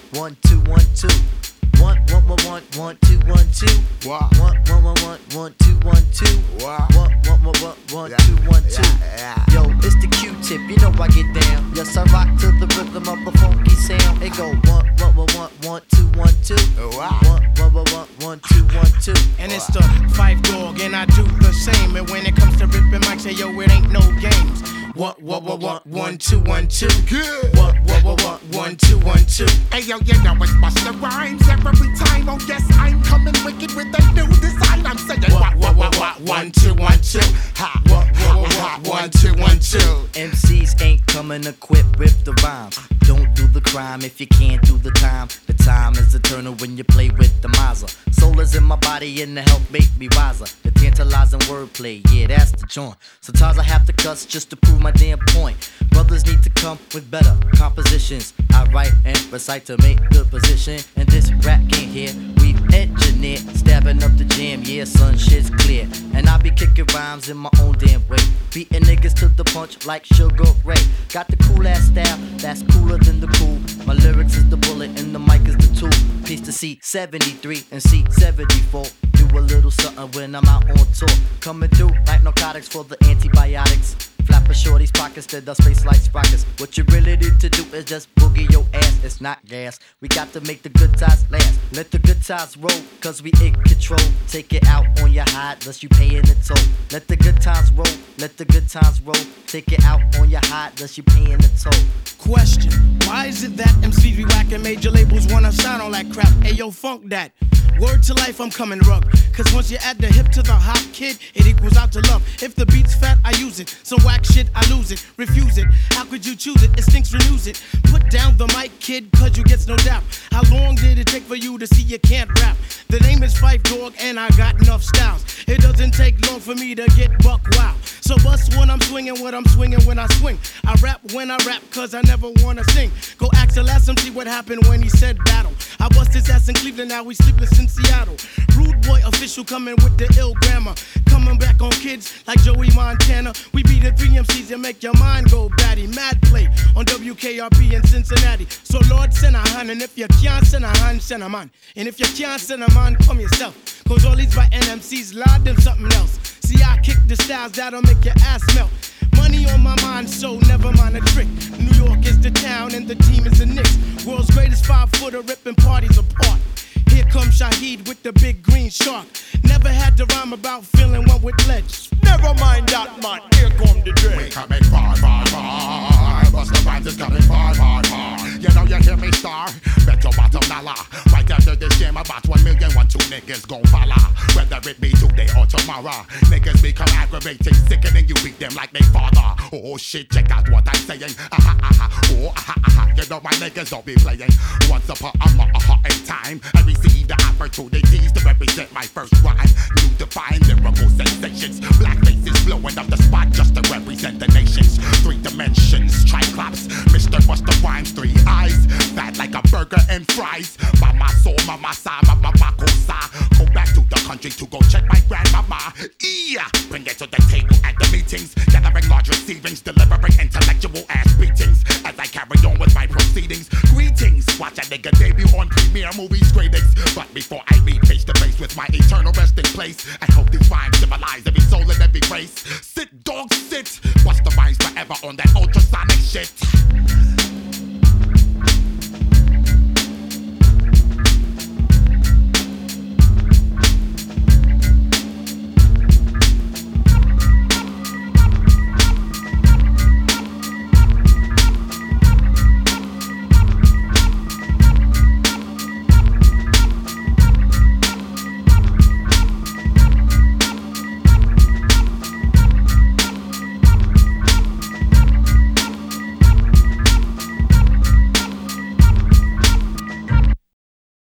1 2 1 2. 1 1 1 1 1 2 1 2. Wow. 1 1 1 1 1 2 1 2. Wow. 1 1 1 1 1 2 1 2. Yo, it's the Q-tip, you know I get down. Yes, I rock to the rhythm of the funky sound. It go 1 1 1 1 1 2 1 2. 1 1 1 1 1 2 1 2. And it's the Fife Dog, and I do the same. And when it comes to ripping mics, say yo, it ain't no games. 1 2 1 2. Good. 1 2 1 2. Hey yo, you know it's Busta Rhymes every time. Oh yes, I'm coming wicked with a new design. I'm saying 1 2 1 2. ha 1 2 1 2. MCs ain't coming equipped with the rhymes. Don't do the crime if you can't do the time. The time is eternal when you play with the miser. Soul is in my body and the help make me wiser. The tantalizing wordplay, yeah, that's the joint. Sometimes I have to cuss just to prove my damn point. Brothers need to come with better compositions. I write and recite to make good position. And this rap can't hear, we've engineered. Stabbing up the jam, yeah, son, shit's clear. And I be kicking rhymes in my own damn way. Beating niggas to the punch like Sugar Ray. Got the cool ass style, that's cooler than the cool. My lyrics is the bullet and the mic is the tool. Piece to C73 and C74. Do a little something when I'm out on tour. Coming through like narcotics for the antibiotics. Flap a shorty's pockets to the space like sprockets. What you really need to do is just boogie your ass. It's not gas. We got to make the good times last. Let the good times roll, cause we in control. Take it out on your hide, unless you paying the toll. Let the good times roll, let the good times roll. Take it out on your hide, unless you paying the toll. Question, why is it that MCs be whacking major labels wanna sign on that crap? Ayo, funk that. Word to life, I'm coming rug. Cause once you add the hip to the hop, kid, it equals out to love. If the beat's fat, I use it. Some whack shit, I lose it. Refuse it. How could you choose it? It stinks, renews it. Put down the mic, kid, cause you gets no doubt. How long did it take for you to see you can't rap? The name is Fife Dog, and I got enough styles. It doesn't take long for me to get buck wow. So bust when I'm swinging, what I'm swinging when I swing. I rap when I rap, cause I never wanna sing. Go ask the last MC what happened when he said battle. I bust his ass in Cleveland, now we sleepless in Seattle. Rude boy official coming with the ill grammar. Coming back on kids like Joey Montana. We be the 3 MCs and make your mind go batty. Mad play on WKRP in Cincinnati. So Lord, send a hand, and if you can't send a hand, send a man. And if you can't send a man, come yourself. Cause all these white MCs, Lord, them something else. See, I kick the styles that'll make your ass melt. Money on my mind, so never mind a trick. New York is the town and the team is the Knicks. World's greatest 5-footer ripping parties apart. Here comes Shaheed with the big green shark. Never had to rhyme about feeling one with ledge. Never mind that, man. Here come the dread. We coming far. Busta Rhymes is coming far. You know you hear me, star? Bet your bottom dollar. Right after this jam, about 1 million, 1 2 niggas gon' follow. Whether it be today or tomorrow, niggas become aggravating, sickening. You beat them like they father. Oh shit, check out what I'm saying. You know my niggas don't be playing. Once upon a time, I received the opportunities to represent my first rhyme. New divine lyrical sensations. Black faces blowing up the spot just to represent the nations. 3 dimensions, Triclops, Mr. Busta Rhymes, 3 eyes, fat like a burger and fries. Mama soul, mama sa, mama makosa. Go back to the country to go check my grandmama. Yeah, bring it to the table at the meetings, gathering large receivings, delivering intellectual ass beatings. As I carry on with my proceedings, greetings. Watch a nigga debut on premiere movie screenings. But before I meet face to face with my eternal resting place, I hope these rhymes civilize every soul and every race. Sit, dog, sit. Busta Rhymes forever on that ultrasonic shit.